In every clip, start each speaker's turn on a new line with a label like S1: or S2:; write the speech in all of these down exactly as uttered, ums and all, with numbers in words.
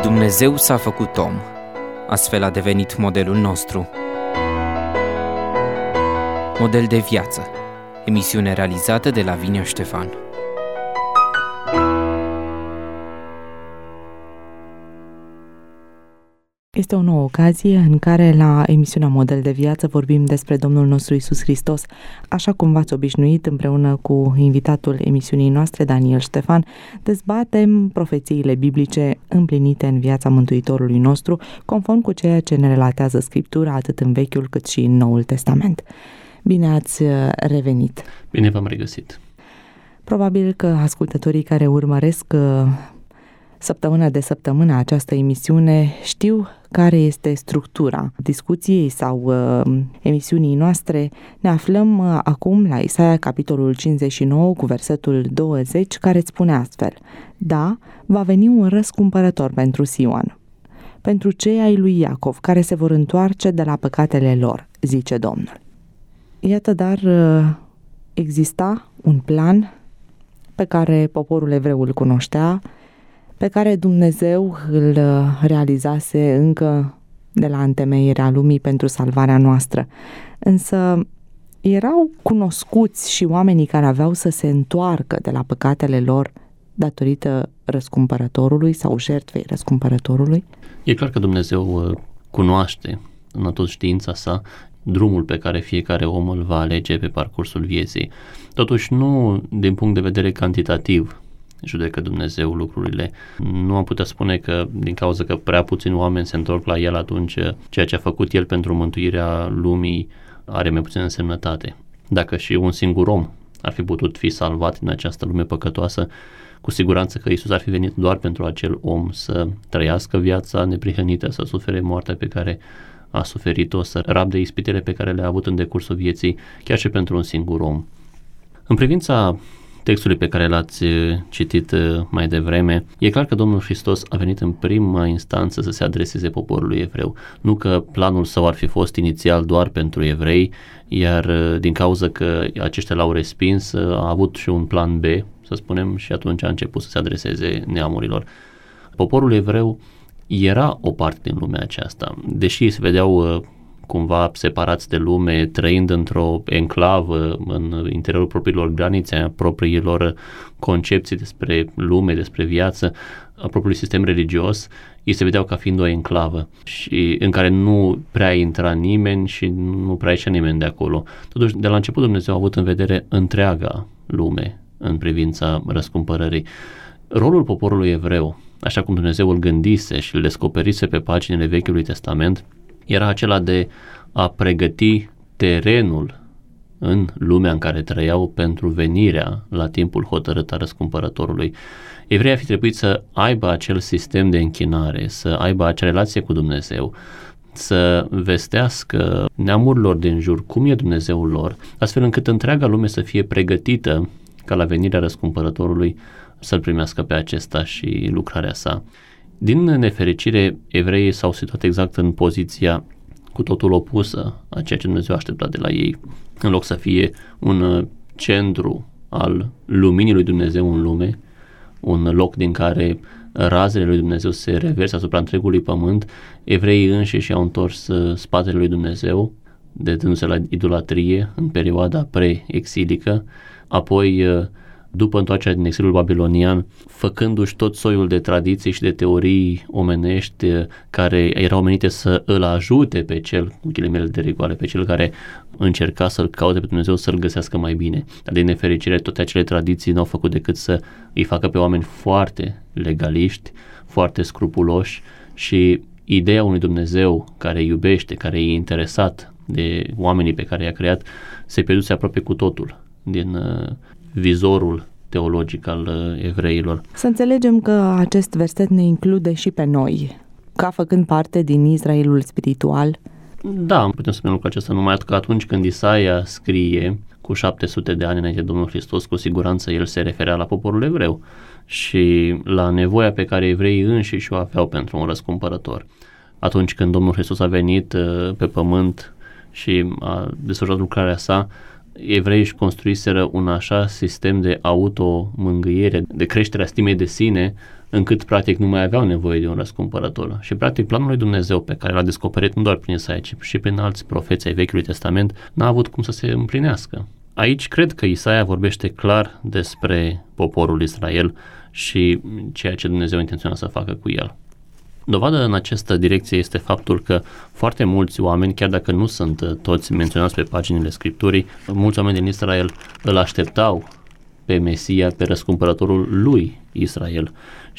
S1: Dumnezeu s-a făcut om, astfel a devenit modelul nostru. Model de viață, emisiune realizată de Lavinia Ștefan.
S2: Este o nouă ocazie în care la emisiunea Model de Viață vorbim despre Domnul nostru Iisus Hristos. Așa cum v-ați obișnuit, împreună cu invitatul emisiunii noastre, Daniel Ștefan, dezbatem profețiile biblice împlinite în viața Mântuitorului nostru, conform cu ceea ce ne relatează Scriptura, atât în Vechiul cât și în Noul Testament. Bine ați revenit!
S3: Bine v-am regăsit!
S2: Probabil că ascultătorii care urmăresc săptămână de săptămână această emisiune știu care este structura discuției sau uh, emisiunii noastre. Ne aflăm uh, acum la Isaia, capitolul cincizeci și nouă, cu versetul douăzeci, care îți spune astfel: Da, va veni un răscumpărător pentru Sion, pentru cei ai lui Iacov, care se vor întoarce de la păcatele lor, zice Domnul. Iată, dar uh, exista un plan pe care poporul evreu îl cunoștea, pe care Dumnezeu îl realizase încă de la întemeierea lumii pentru salvarea noastră. Însă erau cunoscuți și oamenii care aveau să se întoarcă de la păcatele lor datorită răscumpărătorului sau jertfei răscumpărătorului?
S3: E clar că Dumnezeu cunoaște în tot știința sa drumul pe care fiecare om îl va alege pe parcursul vieții. Totuși nu din punct de vedere cantitativ judecă Dumnezeu lucrurile. Nu am putea spune că din cauza că prea puțini oameni se întorc la El, atunci ceea ce a făcut El pentru mântuirea lumii are mai puțină însemnătate. Dacă și un singur om ar fi putut fi salvat din această lume păcătoasă, cu siguranță că Iisus ar fi venit doar pentru acel om să trăiască viața neprihănită, să sufere moartea pe care a suferit-o, să rabde ispitele pe care le-a avut în decursul vieții, chiar și pentru un singur om. În privința textului pe care l-ați citit mai devreme, e clar că Domnul Hristos a venit în prima instanță să se adreseze poporului evreu. Nu că planul său ar fi fost inițial doar pentru evrei, iar din cauza că aceștia l-au respins, a avut și un plan B, să spunem, și atunci a început să se adreseze neamurilor. Poporul evreu era o parte din lumea aceasta, deși se vedeau cumva separați de lume, trăind într-o enclavă în interiorul propriilor granițe, a propriilor concepții despre lume, despre viață, a propriului sistem religios, ei se vedeau ca fiind o enclavă și în care nu prea intra nimeni și nu prea ieșea nimeni de acolo. Totuși, de la început Dumnezeu a avut în vedere întreaga lume în privința răscumpărării. Rolul poporului evreu, așa cum Dumnezeu îl gândise și îl descoperise pe paginile Vechiului Testament, era acela de a pregăti terenul în lumea în care trăiau pentru venirea la timpul hotărât a răscumpărătorului. Evreii ar fi trebuit să aibă acel sistem de închinare, să aibă acea relație cu Dumnezeu, să vestească neamurilor din jur cum e Dumnezeul lor, astfel încât întreaga lume să fie pregătită ca la venirea răscumpărătorului să-L primească pe acesta și lucrarea sa. Din nefericire, evreii s-au situat exact în poziția cu totul opusă a ceea ce Dumnezeu a așteptat de la ei. În loc să fie un centru al luminii lui Dumnezeu în lume, un loc din care razele lui Dumnezeu se reversă asupra întregului pământ, evreii înșiși și-au întors spatele lui Dumnezeu, dedându-se la idolatrie în perioada pre-exilică, apoi după întoarcerea din exilul babilonian, făcându-și tot soiul de tradiții și de teorii omenești care erau menite să îl ajute pe cel, cu ghilimele de rigoare, pe cel care încerca să-L caute pe Dumnezeu, să-L găsească mai bine. Dar din nefericire, toate acele tradiții n-au făcut decât să îi facă pe oameni foarte legaliști, foarte scrupuloși, și ideea unui Dumnezeu care iubește, care e interesat de oamenii pe care i-a creat, se pierduse aproape cu totul din uh, vizorul teologic al uh, evreilor.
S2: Să înțelegem că acest verset ne include și pe noi, ca făcând parte din Israelul spiritual.
S3: Da, putem spune lucrul acesta, numai că atunci când Isaia scrie cu șapte sute de ani înainte de Domnul Hristos, cu siguranță el se referea la poporul evreu și la nevoia pe care evreii înșiși o aveau pentru un răscumpărător. Atunci când Domnul Hristos a venit uh, pe pământ și a desfășurat lucrarea sa, evreii își construiseră un așa sistem de auto-mângâiere, de creșterea stimei de sine, încât practic nu mai aveau nevoie de un răscumpărător. Și practic planul lui Dumnezeu pe care l-a descoperit nu doar prin Isaia, ci și prin alți profeți ai Vechiului Testament, n-a avut cum să se împlinească. Aici cred că Isaia vorbește clar despre poporul Israel și ceea ce Dumnezeu intenționa să facă cu el. Dovadă în această direcție este faptul că foarte mulți oameni, chiar dacă nu sunt toți menționați pe paginile Scripturii, mulți oameni din Israel îl așteptau pe Mesia, pe răscumpărătorul lui Israel,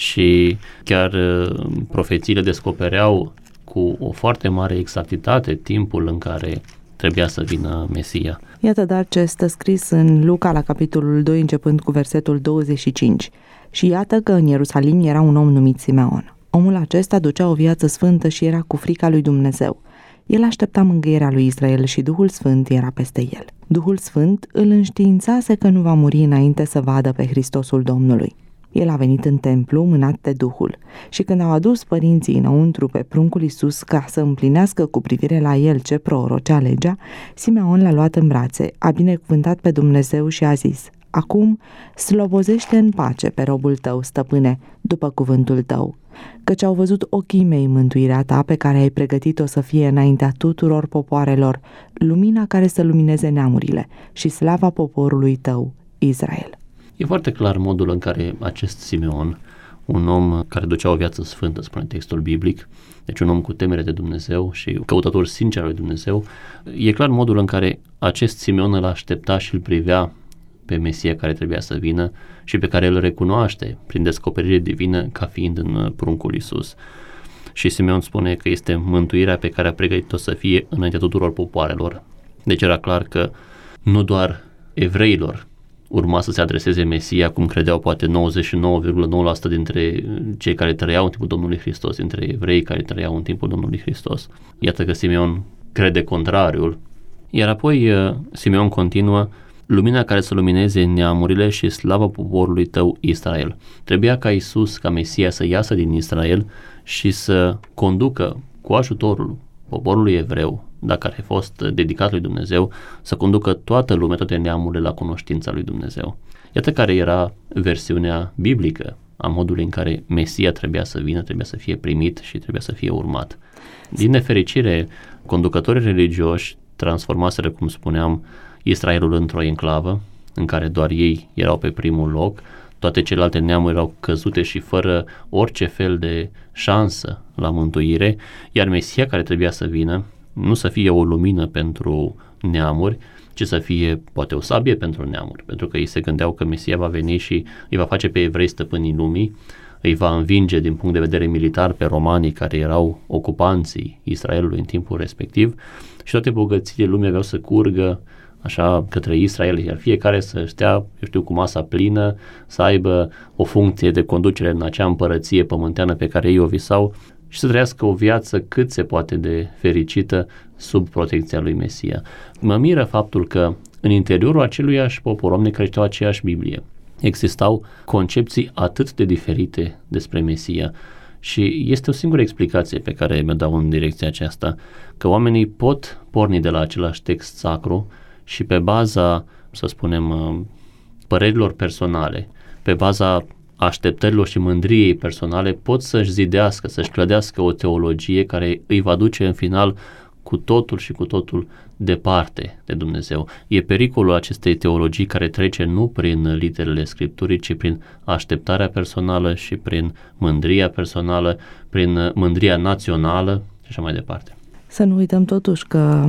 S3: și chiar profețiile descopereau cu o foarte mare exactitate timpul în care trebuia să vină Mesia.
S2: Iată dar ce stă scris în Luca la capitolul doi, începând cu versetul douăzeci și cinci. Și iată că în Ierusalim era un om numit Simeon. Omul acesta ducea o viață sfântă și era cu frica lui Dumnezeu. El aștepta mângâierea lui Israel și Duhul Sfânt era peste el. Duhul Sfânt îl înștiințase că nu va muri înainte să vadă pe Hristosul Domnului. El a venit în templu mânat de Duhul și când au adus părinții înăuntru pe pruncul Iisus ca să împlinească cu privire la el ce prorocea legea, Simeon l-a luat în brațe, a binecuvântat pe Dumnezeu și a zis: Acum slobozește în pace pe robul tău, stăpâne, după cuvântul tău, căci au văzut ochii mei mântuirea ta pe care ai pregătit-o să fie înaintea tuturor popoarelor, lumina care să lumineze neamurile și slava poporului tău, Israel.
S3: E foarte clar modul în care acest Simeon, un om care ducea o viață sfântă, spune textul biblic, deci un om cu temere de Dumnezeu și căutător sincer al lui Dumnezeu, e clar modul în care acest Simeon îl aștepta și îl privea pe Mesia care trebuia să vină și pe care îl recunoaște prin descoperire divină ca fiind în pruncul Iisus. Și Simeon spune că este mântuirea pe care a pregătit-o să fie înaintea tuturor popoarelor. Deci era clar că nu doar evreilor urma să se adreseze Mesia, cum credeau poate nouăzeci și nouă virgulă nouă la sută dintre cei care trăiau în timpul Domnului Hristos, dintre evrei care trăiau în timpul Domnului Hristos. Iată că Simeon crede contrariul. Iar apoi Simeon continuă: lumina care să lumineze neamurile și slava poporului tău Israel. Trebuia ca Iisus, ca Mesia, să iasă din Israel și să conducă cu ajutorul poporului evreu, dacă ar fi fost dedicat lui Dumnezeu, să conducă toată lumea, toate neamurile la cunoștința lui Dumnezeu. Iată care era versiunea biblică a modului în care Mesia trebuia să vină, trebuia să fie primit și trebuia să fie urmat. Din nefericire, conducătorii religioși transformaseră, cum spuneam, Israelul într-o enclavă în care doar ei erau pe primul loc, toate celelalte neamuri erau căzute și fără orice fel de șansă la mântuire, iar Mesia care trebuia să vină nu să fie o lumină pentru neamuri, ci să fie poate o sabie pentru neamuri, pentru că ei se gândeau că Mesia va veni și îi va face pe evrei stăpânii lumii, îi va învinge din punct de vedere militar pe romanii care erau ocupanții Israelului în timpul respectiv și toate bogățiile lumii aveau să curgă așa către Israel, iar fiecare să stea, eu știu, cu masa plină, să aibă o funcție de conducere în acea împărăție pământeană pe care ei o visau și să trăiască o viață cât se poate de fericită sub protecția lui Mesia. Mă miră faptul că în interiorul aceluiași popor, oamenii care citeau aceeași Biblie, existau concepții atât de diferite despre Mesia și este o singură explicație pe care mi-o dau în direcția aceasta, că oamenii pot porni de la același text sacru și pe baza, să spunem, părerilor personale, pe baza așteptărilor și mândriei personale, pot să-și zidească, să-și clădească o teologie care îi va duce în final cu totul și cu totul departe de Dumnezeu. E pericolul acestei teologii care trece nu prin literele Scripturii, ci prin așteptarea personală și prin mândria personală, prin mândria națională și așa mai departe.
S2: Să nu uităm totuși că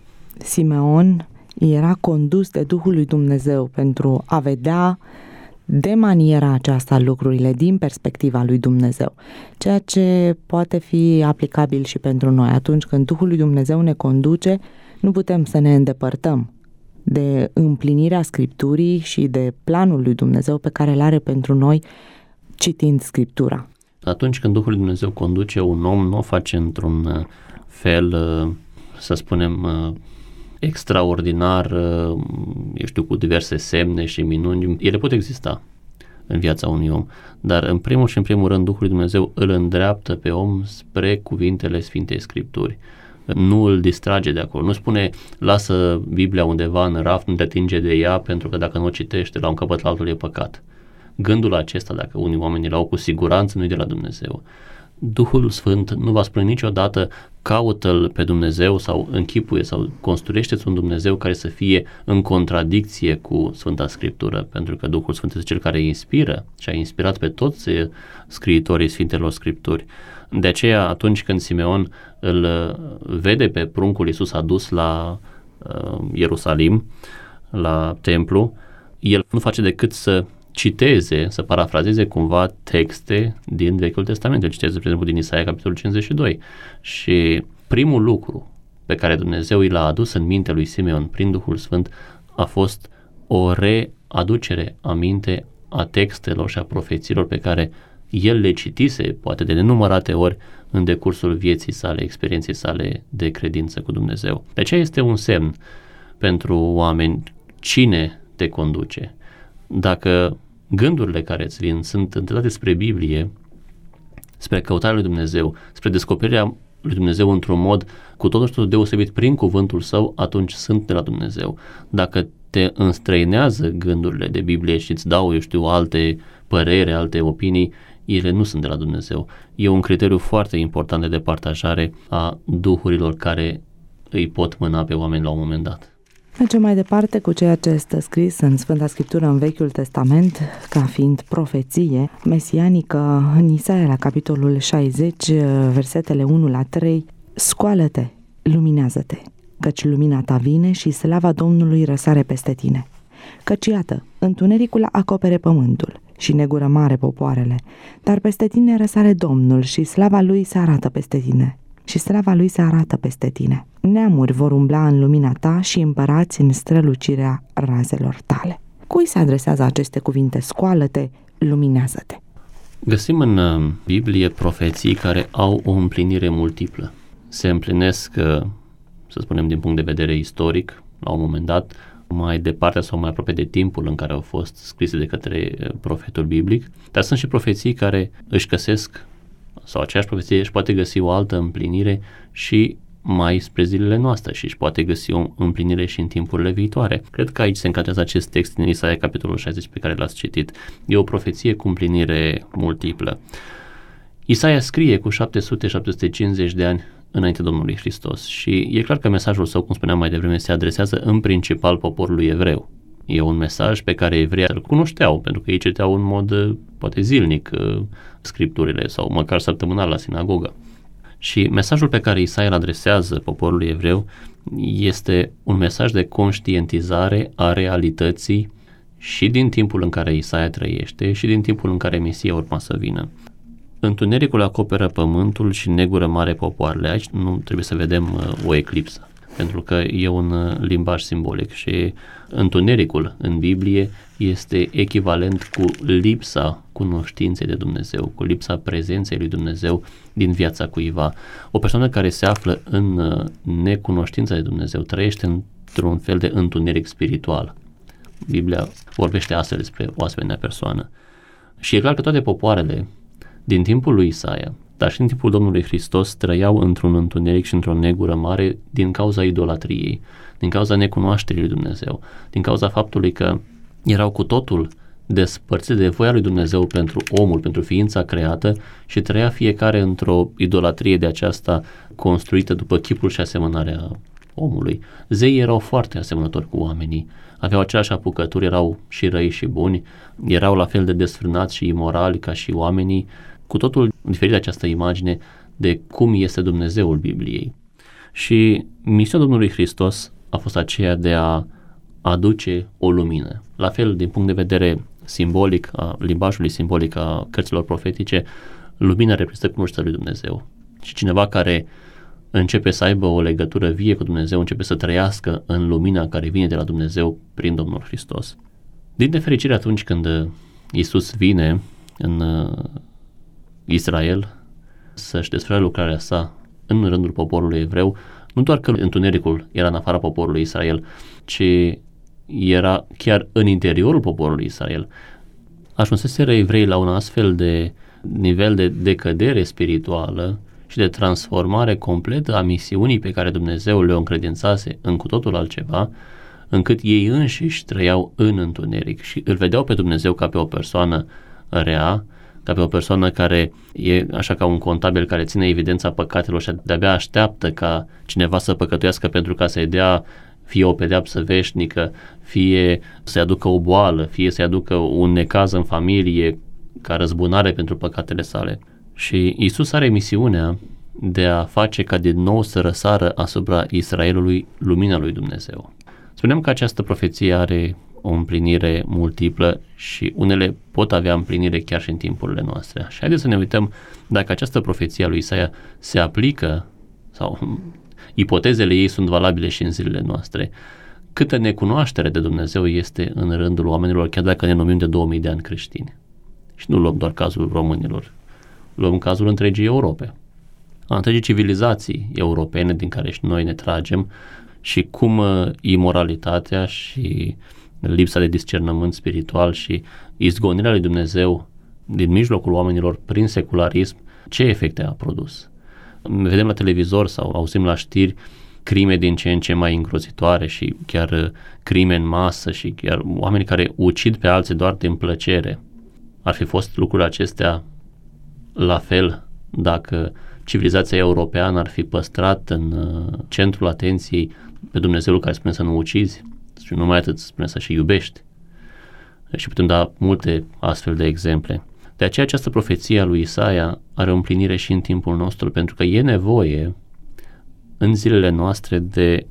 S2: Simeon era condus de Duhul lui Dumnezeu pentru a vedea de maniera aceasta lucrurile din perspectiva lui Dumnezeu, ceea ce poate fi aplicabil și pentru noi. Atunci când Duhul lui Dumnezeu ne conduce, nu putem să ne îndepărtăm de împlinirea Scripturii și de planul lui Dumnezeu pe care îl are pentru noi citind Scriptura.
S3: Atunci când Duhul lui Dumnezeu conduce un om, nu o face într-un fel, să spunem, extraordinar, eu știu, cu diverse semne și minuni. Ele pot exista în viața unui om, dar în primul și în primul rând Duhul lui Dumnezeu îl îndreaptă pe om spre cuvintele Sfintei Scripturi. Nu îl distrage de acolo, nu spune lasă Biblia undeva în raft, nu te atinge de ea, pentru că dacă nu o citești la un capăt la altul e păcat. gândul acesta, dacă unii oameni îl au, cu siguranță nu-i de la Dumnezeu. Duhul Sfânt nu va spune niciodată caută-L pe Dumnezeu sau închipuie sau construiește-ți un Dumnezeu care să fie în contradicție cu Sfânta Scriptură, pentru că Duhul Sfânt este Cel care inspiră și a inspirat pe toți scriitorii Sfintelor Scripturi. De aceea, atunci când Simeon îl vede pe pruncul Iisus adus la uh, Ierusalim, la templu, el nu face decât să citeze, să parafrazeze cumva texte din Vechiul Testament. El citeze, de exemplu, din Isaia, capitolul cincizeci și doi. Și primul lucru pe care Dumnezeu i l-a adus în mintea lui Simeon prin Duhul Sfânt a fost o readucere aminte a textelor și a profețiilor pe care el le citise, poate de nenumărate ori, în decursul vieții sale, experienței sale de credință cu Dumnezeu. De aceea este un semn pentru oameni cine te conduce. Dacă gândurile care îți vin sunt îndreptate spre Biblie, spre căutarea lui Dumnezeu, spre descoperirea lui Dumnezeu într-un mod cu totul și totul deosebit prin cuvântul Său, atunci sunt de la Dumnezeu. Dacă te înstrăinează gândurile de Biblie și îți dau, eu știu, alte păreri, alte opinii, ele nu sunt de la Dumnezeu. E un criteriu foarte important de departajare a duhurilor care îi pot mâna pe oameni la un moment dat.
S2: Mergem mai departe cu ceea ce este scris în Sfânta Scriptură în Vechiul Testament, ca fiind profeție mesianică, în Isaia, la capitolul șaizeci, versetele unu la trei, scoală-te, luminează-te, căci lumina ta vine și slava Domnului răsare peste tine. Căci iată, întunericul acopere pământul și negură mare popoarele, dar peste tine răsare Domnul și slava Lui se arată peste tine. Și slava Lui se arată peste tine. Neamuri vor umbla în lumina ta și împărați în strălucirea razelor tale. Cui se adresează aceste cuvinte? Scoală-te, luminează-te.
S3: Găsim în Biblie profeții care au o împlinire multiplă. Se împlinesc, să spunem, din punct de vedere istoric, la un moment dat, mai departe sau mai aproape de timpul în care au fost scrise de către profetul biblic, dar sunt și profeții care își găsesc, sau aceeași profeție își poate găsi o altă împlinire și mai spre zilele noastre și își poate găsi o împlinire și în timpurile viitoare. Cred că aici se încadrează acest text din Isaia, capitolul șaizeci, pe care l-ați citit. E o profeție cu împlinire multiplă. Isaia scrie cu șapte sute - șapte sute cincizeci de ani înainte Domnului Hristos și e clar că mesajul său, cum spuneam mai devreme, se adresează în principal poporului evreu. E un mesaj pe care evreii îl cunoșteau, pentru că ei citeau în mod, poate zilnic, scripturile sau măcar săptămânal la sinagogă. Și mesajul pe care Isaia îl adresează poporului evreu este un mesaj de conștientizare a realității și din timpul în care Isaia trăiește și din timpul în care Mesia urma să vină. Întunericul acoperă pământul și negură mare popoarele. Aici nu trebuie să vedem uh, o eclipsă, pentru că e un uh, limbaj simbolic și întunericul în Biblie este echivalent cu lipsa cunoștinței de Dumnezeu, cu lipsa prezenței lui Dumnezeu din viața cuiva. O persoană care se află în uh, necunoștința de Dumnezeu trăiește într-un fel de întuneric spiritual. Biblia vorbește astfel despre o asemenea persoană. Și e clar că toate popoarele din timpul lui Isaia, dar și în timpul Domnului Hristos, trăiau într-un întuneric și într-o negură mare din cauza idolatriei, din cauza necunoașterii lui Dumnezeu, din cauza faptului că erau cu totul despărțite de voia lui Dumnezeu pentru omul, pentru ființa creată și trăia fiecare într-o idolatrie de aceasta construită după chipul și asemănarea omului. Zeii erau foarte asemănători cu oamenii, aveau aceleași apucături, erau și răi și buni, erau la fel de desfrânați și imorali ca și oamenii, cu totul diferită această imagine de cum este Dumnezeul Bibliei. Și misiunea Domnului Hristos a fost aceea de a aduce o lumină. La fel, din punct de vedere simbolic, a limbajului simbolic a cărților profetice, lumina reprezintă cunoașterea lui Dumnezeu. Și cineva care începe să aibă o legătură vie cu Dumnezeu, începe să trăiască în lumina care vine de la Dumnezeu prin Domnul Hristos. Din nefericire, atunci când Iisus vine în Israel să-și desfășoare lucrarea sa în rândul poporului evreu, nu doar că întunericul era în afara poporului Israel, ci era chiar în interiorul poporului Israel. Ajunseseră evrei la un astfel de nivel de decădere spirituală și de transformare completă a misiunii pe care Dumnezeu le-o încredințase în cu totul altceva, încât ei înșiși trăiau în întuneric și îl vedeau pe Dumnezeu ca pe o persoană rea, ca pe o persoană care e așa ca un contabil care ține evidența păcatelor și de-abia așteaptă ca cineva să păcătuiască pentru ca să-i dea fie o pedeapsă veșnică, fie să-i aducă o boală, fie să-i aducă un necaz în familie ca răzbunare pentru păcatele sale. Și Iisus are misiunea de a face ca din nou să răsară asupra Israelului lumina lui Dumnezeu. Spuneam că această profeție are o împlinire multiplă și unele pot avea împlinire chiar și în timpurile noastre. Și haideți să ne uităm dacă această profeție a lui Isaia se aplică sau ipotezele ei sunt valabile și în zilele noastre. Câtă necunoaștere de Dumnezeu este în rândul oamenilor, chiar dacă ne numim de două mii de ani creștini. Și nu luăm doar cazul românilor, luăm cazul întregii Europe, a întregii civilizații europene din care și noi ne tragem și cum imoralitatea și lipsa de discernământ spiritual și izgonirea lui Dumnezeu din mijlocul oamenilor prin secularism, ce efecte a produs. Vedem la televizor sau auzim la știri crime din ce în ce mai îngrozitoare și chiar crime în masă și chiar oameni care ucid pe alții doar din plăcere. Ar fi fost lucrurile acestea la fel dacă civilizația europeană ar fi păstrat în centrul atenției pe Dumnezeul care spune să nu ucizi și numai atât spune să și iubești. Și putem da multe astfel de exemple. De aceea această profeție a lui Isaia are o împlinire și în timpul nostru, pentru că e nevoie în zilele noastre de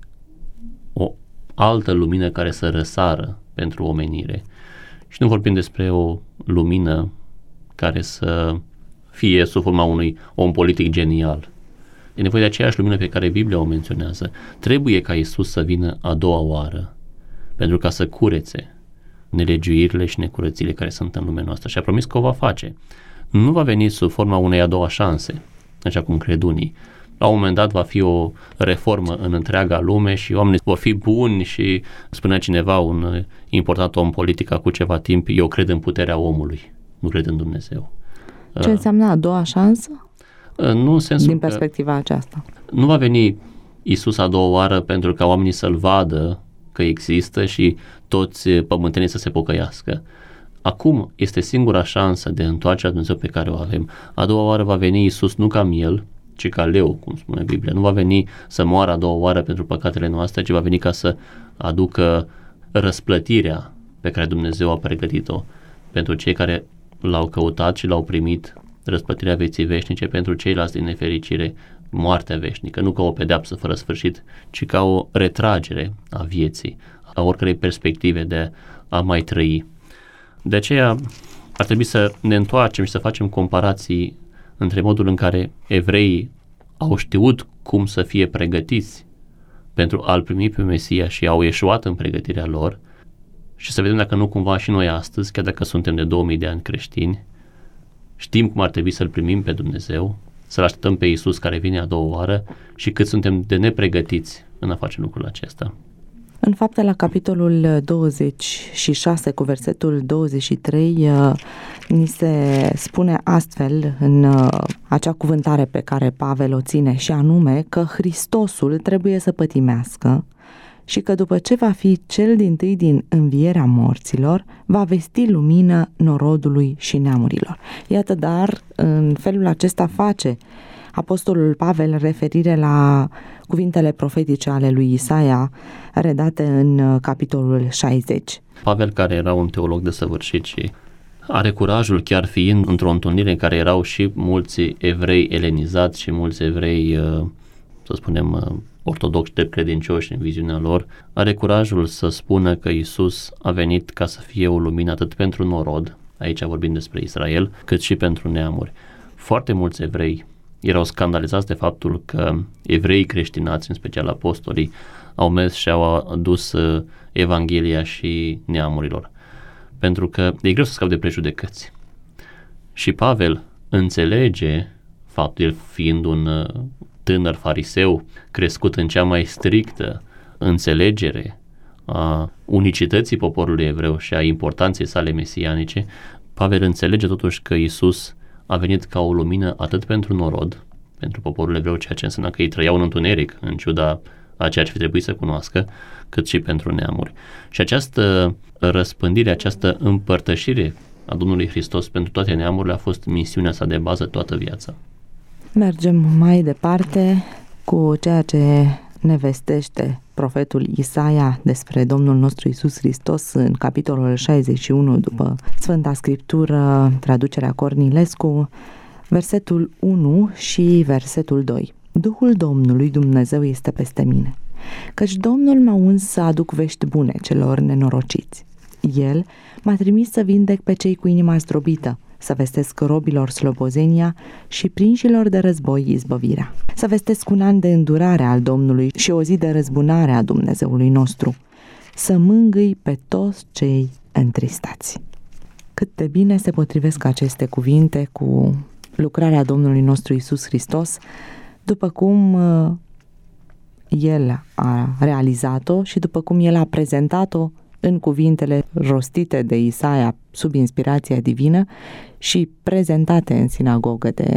S3: o altă lumină care să răsară pentru omenire. Și nu vorbim despre o lumină care să fie sub forma unui om politic genial. E nevoie de aceeași lumină pe care Biblia o menționează. Trebuie ca Iisus să vină a doua oară pentru ca să curețe nelegiuirile și necurățile care sunt în lumea noastră și a promis că o va face. Nu va veni sub forma unei a doua șanse, așa cum cred unii. La un moment dat va fi o reformă în întreaga lume și oamenii vor fi buni și spunea cineva, un important om politic acum ceva timp, eu cred în puterea omului, nu cred în Dumnezeu.
S2: Ce înseamnă a doua șansă?
S3: Nu în sensul
S2: din perspectiva aceasta.
S3: Nu va veni Iisus a doua oară pentru ca oamenii să-L vadă că există și toți pământenii să se pocăiască. Acum este singura șansă de întoarcere la Dumnezeu pe care o avem. A doua oară va veni Iisus nu ca miel, ci ca leu, cum spune Biblia. Nu va veni să moară a doua oară pentru păcatele noastre, ci va veni ca să aducă răsplătirea pe care Dumnezeu a pregătit-o pentru cei care L-au căutat și L-au primit, răsplătirea vieții veșnice, pentru ceilalți din nefericire moartea veșnică, nu ca o pedeapsă fără sfârșit, ci ca o retragere a vieții, a oricărei perspective de a mai trăi. De aceea ar trebui să ne întoarcem și să facem comparații între modul în care evreii au știut cum să fie pregătiți pentru a-L primi pe Mesia și au eșuat în pregătirea lor și să vedem dacă nu cumva și noi astăzi, chiar dacă suntem de două mii de ani creștini, știm cum ar trebui să-L primim pe Dumnezeu, să-L așteptăm pe Iisus care vine a doua oară și cât suntem de nepregătiți în a face lucrul acesta.
S2: În Fapte, la capitolul douăzeci și șase, cu versetul douăzeci și trei, ni se spune astfel în acea cuvântare pe care Pavel o ține, și anume că Hristosul trebuie să pătimească și că după ce va fi cel dintâi din învierea morților, va vesti lumină norodului și neamurilor. Iată, dar în felul acesta face apostolul Pavel referire la cuvintele profetice ale lui Isaia, redate în capitolul șaizeci. Pavel,
S3: care era un teolog desăvârșit și are curajul, chiar fiind într-o întâlnire în care erau și mulți evrei elenizați și mulți evrei, să spunem, ortodoxi de credincioși în viziunea lor, are curajul să spună că Iisus a venit ca să fie o lumină atât pentru norod, aici vorbim despre Israel, cât și pentru neamuri. Foarte mulți evrei erau scandalizați de faptul că evreii creștinați, în special apostolii, au mers și au adus Evanghelia și neamurilor, pentru că e greu să scapi de prejudecăți. Și Pavel înțelege faptul, el fiind un tânăr fariseu crescut în cea mai strictă înțelegere a unicității poporului evreu și a importanței sale mesianice, Pavel înțelege totuși că Iisus a venit ca o lumină atât pentru norod, pentru poporul evreu, ceea ce înseamnă că ei trăiau în întuneric, în ciuda a ceea ce ar trebui să cunoască, cât și pentru neamuri. Și această răspândire, această împărtășire a Domnului Hristos pentru toate neamurile a fost misiunea sa de bază toată viața.
S2: Mergem mai departe cu ceea ce ne vestește profetul Isaia despre Domnul nostru Iisus Hristos în capitolul șaizeci și unu după Sfânta Scriptură, traducerea Cornilescu, versetul unu și versetul doi. Duhul Domnului Dumnezeu este peste mine, căci Domnul m-a uns să aduc vești bune celor nenorociți. El m-a trimis să vindec pe cei cu inima zdrobită, să vestesc robilor slobozenia și prinșilor de război izbăvirea, să vestesc un an de îndurare al Domnului și o zi de răzbunare a Dumnezeului nostru, să mângâi pe toți cei întristați. Cât de bine se potrivesc aceste cuvinte cu lucrarea Domnului nostru Iisus Hristos, după cum El a realizat-o și după cum El a prezentat-o în cuvintele rostite de Isaia sub inspirația divină și prezentate în sinagogă de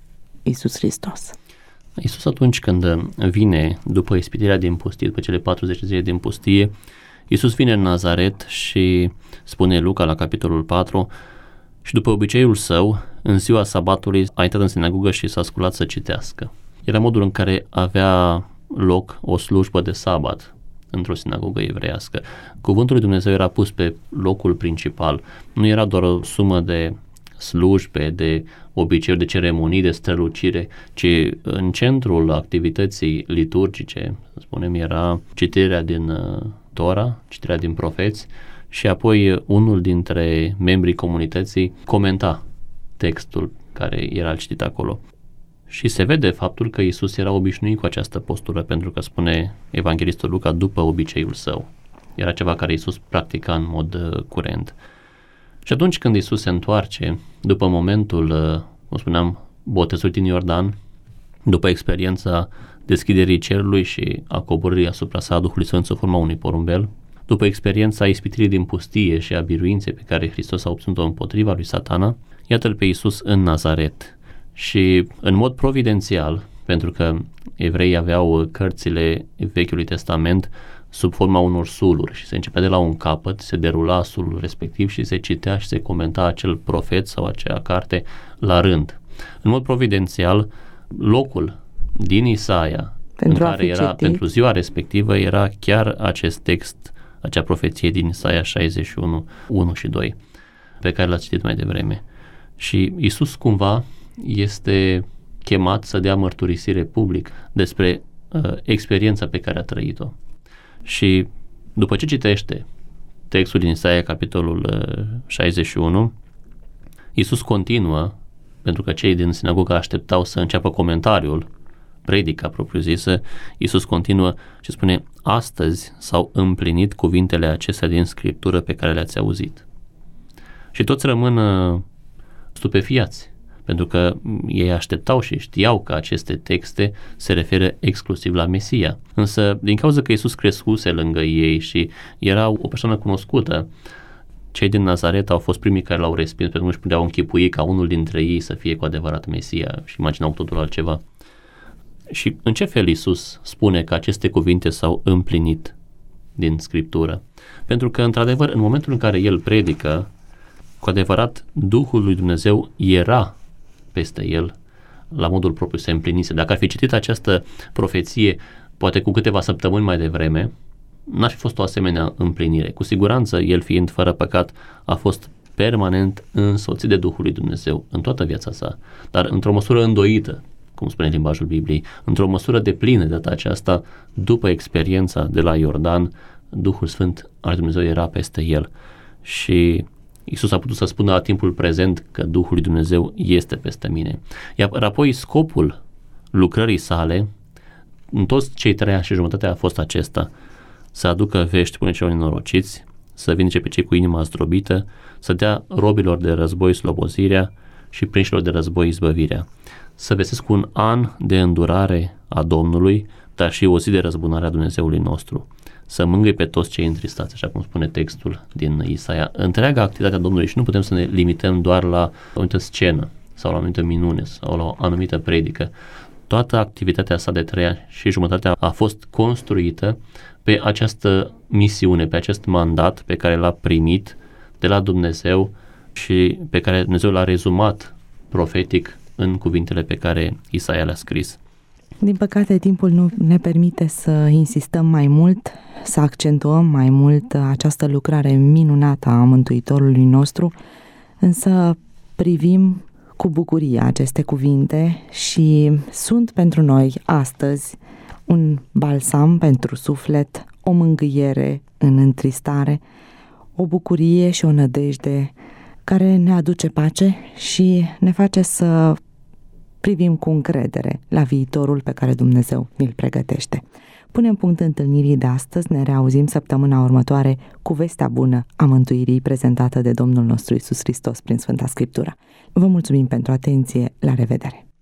S2: Iisus Hristos.
S3: Iisus atunci când vine după ispitirea din pustie, după cele patruzeci de zile din pustie, Iisus vine în Nazaret și spune Luca la capitolul patru, și după obiceiul său, în ziua sabatului a intrat în sinagogă și s-a sculat să citească. Era modul în care avea loc o slujbă de sabat într-o sinagogă evreiască. Cuvântul lui Dumnezeu era pus pe locul principal. Nu era doar o sumă de slujbe, de obiceiuri, de ceremonii, de strălucire, ci în centrul activității liturgice, să spunem, era citirea din uh, Tora, citirea din profeți și apoi unul dintre membrii comunității comenta textul care era citit acolo. Și se vede faptul că Iisus era obișnuit cu această postură, pentru că spune evanghelistul Luca după obiceiul său. Era ceva care Iisus practica în mod uh, curent. Și atunci când Iisus se întoarce, după momentul, uh, cum spuneam, botezului din Iordan, după experiența deschiderii cerului și a coborârii asupra sa a Duhului Sfânt sub forma unui porumbel, după experiența ispitirii din pustie și a biruinței pe care Hristos a obținut-o împotriva lui Satana, iată-l pe Iisus în Nazaret. Și în mod providențial, pentru că evreii aveau cărțile Vechiului Testament sub forma unor suluri și se începea de la un capăt, se derula sulul respectiv și se citea și se comenta acel profet sau acea carte la rând. În mod providențial, locul din Isaia pentru, în care era, pentru ziua respectivă era chiar acest text, acea profeție din Isaia șaizeci și unu, unu și doi, pe care l-ați citit mai devreme. Și Iisus cumva este chemat să dea mărturisire public despre uh, experiența pe care a trăit-o. Și după ce citește textul din Isaia, capitolul uh, șaizeci și unu, Iisus continuă, pentru că cei din sinagogă așteptau să înceapă comentariul, predica propriu-zisă, Iisus continuă și spune: astăzi s-au împlinit cuvintele acestea din Scriptură pe care le-ați auzit. Și toți rămân uh, stupefiați, pentru că ei așteptau și știau că aceste texte se referă exclusiv la Mesia. Însă, din cauza că Iisus crescuse lângă ei și era o persoană cunoscută, cei din Nazaret au fost primii care l-au respins, pentru că nu își puteau închipui ca unul dintre ei să fie cu adevărat Mesia și imaginau totul altceva. Și în ce fel Iisus spune că aceste cuvinte s-au împlinit din Scriptură? Pentru că, într-adevăr, în momentul în care El predică, cu adevărat, Duhul lui Dumnezeu era peste el, la modul propriu se împlinise. Dacă ar fi citit această profeție, poate cu câteva săptămâni mai devreme, n-ar fi fost o asemenea împlinire. Cu siguranță, el fiind fără păcat, a fost permanent însoțit de Duhul lui Dumnezeu în toată viața sa, dar într-o măsură îndoită, cum spune limbajul Bibliei, într-o măsură deplină de data aceasta, după experiența de la Iordan, Duhul Sfânt al lui Dumnezeu era peste el. Și Iisus a putut să spună la timpul prezent că Duhul lui Dumnezeu este peste mine. Iar apoi scopul lucrării sale, în toți cei trei ani și jumătate, a fost acesta: să aducă vești bune celor nenorociți, să vindece pe cei cu inima zdrobită, să dea robilor de război slobozirea și prinșilor de război izbăvirea, să vestesc un an de îndurare a Domnului, dar și o zi de răzbunare a Dumnezeului nostru, să mângâie pe toți cei întristați, așa cum spune textul din Isaia. Întreaga activitate a Domnului, și nu putem să ne limităm doar la o anumită scenă sau la o anumită minune sau la o anumită predică. toată activitatea sa de trei ani și jumătate a fost construită pe această misiune, pe acest mandat pe care l-a primit de la Dumnezeu și pe care Dumnezeu l-a rezumat profetic în cuvintele pe care Isaia le-a scris.
S2: Din păcate, timpul nu ne permite să insistăm mai mult, să accentuăm mai mult această lucrare minunată a Mântuitorului nostru, însă privim cu bucurie aceste cuvinte și sunt pentru noi astăzi un balsam pentru suflet, o mângâiere în întristare, o bucurie și o nădejde care ne aduce pace și ne face să privim cu încredere la viitorul pe care Dumnezeu ni-l pregătește. Punem punct întâlnirii de astăzi, ne reauzim săptămâna următoare cu vestea bună a mântuirii prezentată de Domnul nostru Iisus Hristos prin Sfânta Scriptură. Vă mulțumim pentru atenție, la revedere!